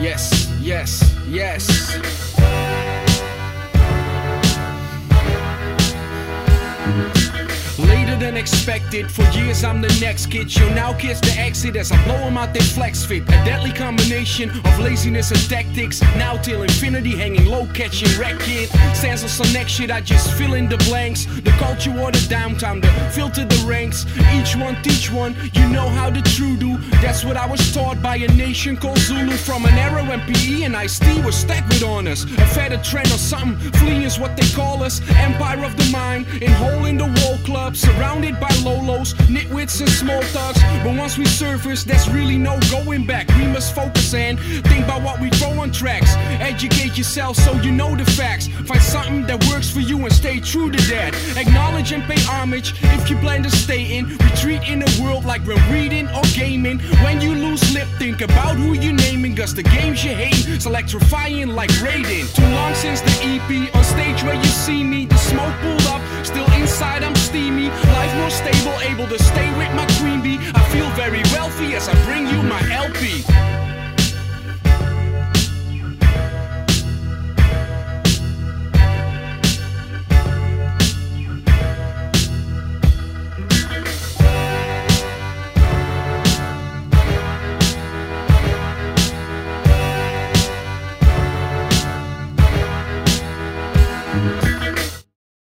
Yes, yes, yes. Later than expected, for years I'm the next kid. Yo, now kids the exit as I blow them out their flex fit. A deadly combination of laziness and tactics. Now till infinity, hanging low, catching wreck kid. Stands on some next shit, I just fill in the blanks. The culture watered down, time to filter the ranks. Each one teach one, you know how the true do. That's what I was taught by a nation called Zulu. From an era when PE and Ice-T was stacked with honors. A fatter trend or something, fleeing is what they call us. Empire of the mind, in hole in the wall club. Surrounded by lolos, nitwits and small thugs. But once we surface, there's really no going back. We must focus and think about what we throw on tracks. Educate yourself so you know the facts. Find something that works for you and stay true to that. Acknowledge and pay homage if you plan to stay in. Retreat in a world like we're reading or gaming. When you lose lip, think about who you're naming. Cause the games you hate is electrifying like Raiden. Too long since the EP, on stage where you see me. The smoke pulled up, still inside I'm steamy. Life more stable, able to stay with my queen bee. I feel very wealthy as I bring you my LP.